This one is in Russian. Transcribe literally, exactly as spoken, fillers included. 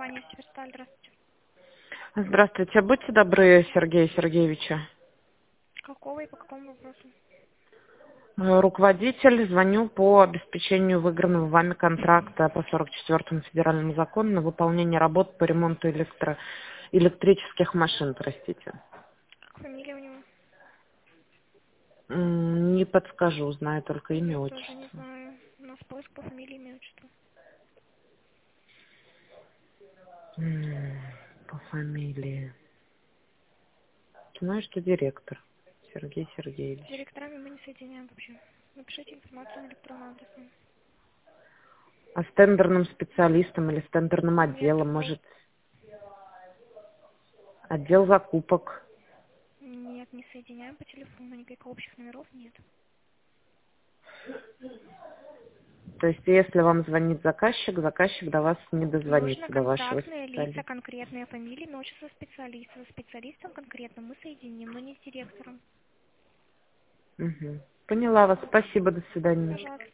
компания Северсталь, здравствуйте. Здравствуйте, будьте добры, Сергея Сергеевича. Какого и по какому вопросу? Э, Руководитель, звоню по обеспечению выигранного вами контракта по сорок четвёртому федеральному закону на выполнение работ по ремонту электро... электрических машин, простите. Как фамилия у него? М, Не подскажу, знаю только имя, Я тоже не отчество. знаю. У нас поиск по фамилии, имя, отчество. М, По фамилии. Знаю, что директор Сергей С Сергеевич. директорами мы не соединяем вообще. Напишите информацию на электронный адрес. А с тендерным специалистом или с тендерным Нет отделом, такого. может, отдел закупок? Нет, не соединяем по телефону. Никаких общих номеров нет. То есть, если вам звонит заказчик, заказчик до вас не Нужно дозвонится, до вашего контактные лица, специалиста. конкретные фамилии, но отчество специалиста. Со специалистом конкретно мы соединим, но не с директором. Мгм. Поняла вас. Спасибо. До свидания. Пожалуйста.